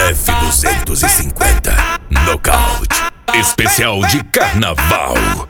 F250 Nocaute especial de carnaval.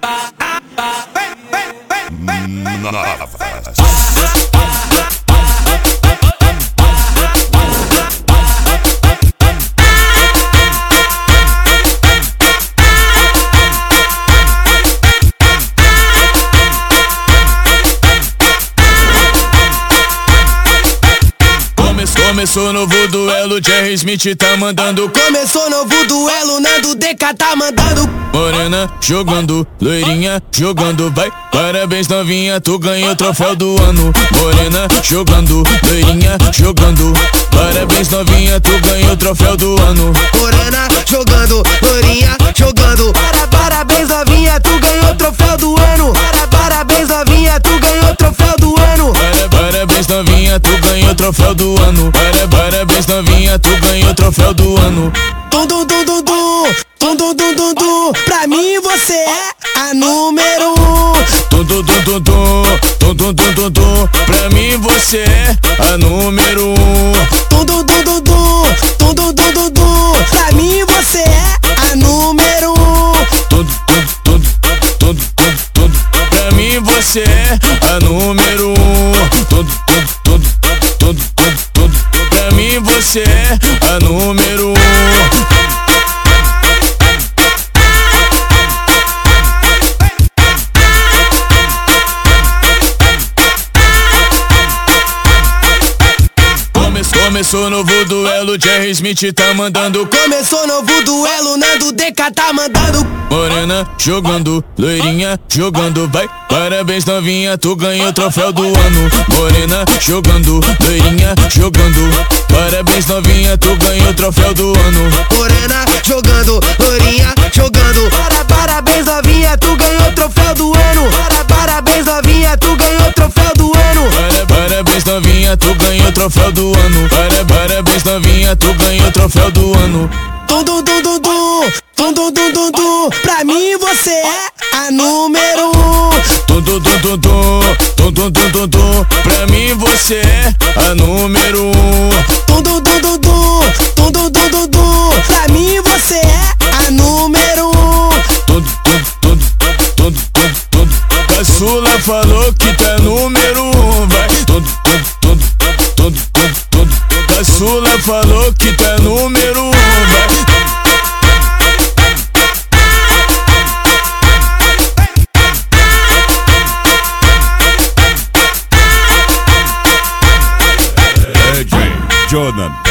Começou novo duelo, Jerry Smith tá mandando. Começou novo duelo, Nando DK tá mandando. Morena jogando, loirinha jogando, vai. Parabéns novinha, tu ganhou o troféu do ano. Morena jogando, loirinha jogando. Parabéns novinha, tu ganhou o troféu do ano. Morena jogando, loirinha jogando. Parabéns novinha, tu ganhou o troféu do ano. Parabéns novinha, tu ganhou o troféu do ano. Parabéns novinha, tu ganhou o troféu do ano. Parabéns novinha, tu ganhou o troféu do ano. Dum dum dum dum dum, dum dum dum dum dum. Pra mim você é a número 1. Dum dum dum dum dum, dum dum dum dum dum. Pra mim você é a número 1. Dum dum dum dum dum, dum dum dum dum dum. Pra mim você é a número 1. Dum dum dum dum dum dum. Pra mim você é a número 1. Dum dum dum dum dum dum. Pra mim você é a número 1. Começou novo duelo, Jerry Smith tá mandando. Começou novo duelo, Nando DK tá mandando. Morena jogando, loirinha jogando, vai. Parabéns novinha, tu ganhou o troféu do ano. Morena jogando, loirinha jogando. Parabéns novinha, tu ganhou o troféu do ano. Morena jogando, loirinha jogando. Parabéns novinha, tu ganhou o troféu do ano. Parabéns novinha, tu ganhou o troféu do ano. Parabéns novinha, tu ganhou o troféu do ano. Parabéns novinha, tu ganhou o troféu do ano. Dum dum dum dum dum, dum dum dum dum dum. Pra mim você é a número 1. Dum dum dum dum dum, dum dum dum dum dum. Pra mim você é a número 1. Dum dum dum dum dum, dum dum dum dum dum. Pra mim você é a número 1. Dum dum dum dum dum dum. Caçula falou que tá número 1, vai. Dum dum dum dum dum dum. Caçula falou que tá número 1, vai. DJ Jordan